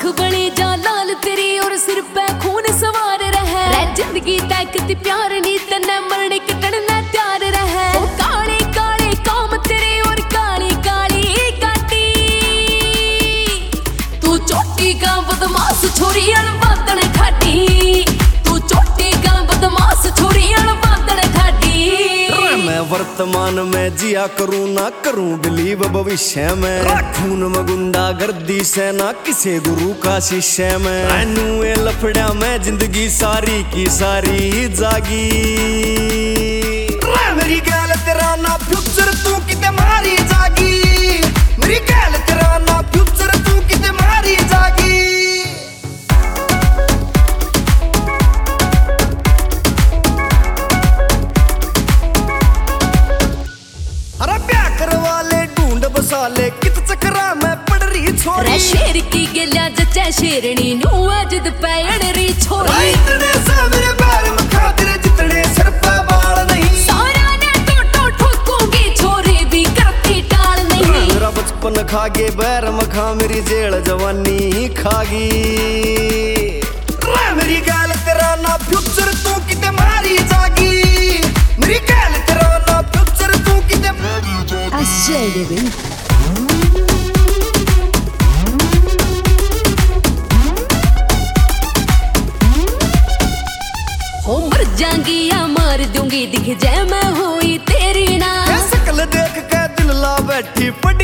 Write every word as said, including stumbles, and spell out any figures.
आंख बने जा लाल तेरी और सिर पे खून सवार रहे रह जिंदगी तक प्यार नी तन्ने मरने कटना तैयार रहे ओ काले काले काम तेरे और काली काली काटी तू चोटी का बदमाश छोरी अनबादन खाटी तू चोटी का बदमाश छोरी अनबादन खाटी मैं वर्तमान में जिया करूं ना करूं बिलीव भविष्य में खून में गुंडा गर्दी से ना किसी गुरु का शिष्य में रहनू ए लफड़ा में जिंदगी सारी की सारी जागी मेरी गैल तेरा ना फ्यूचर तू किते मारी जागी मेरी गैल तेरा ना फ्यूचर तू किते मारी जागी साले कित चक्रा में पड़ रही छोरी शेर की गिल्या जच्चा शेरनी नु अजद पैण री छोरी इतने से मेरे पैर में खातिर जितने सर पे बाल नहीं सारा ने तो तो ठोकूंगी छोरी भी करती टाल नहीं मेरा बचपन खागे बैर मखा मेरी जेल जवानी खागी मेरी गाल तेरा ना फ्यूचर तू किते मारी जागी मेरी गाल तेरा ना फ्यूचर तू किते मारी जागी आश्चर्य हो मर जाऊंगी या मार दूंगी दिख जाए मैं हुई तेरी ना शकल देख के दिल ला बैठी पड़ी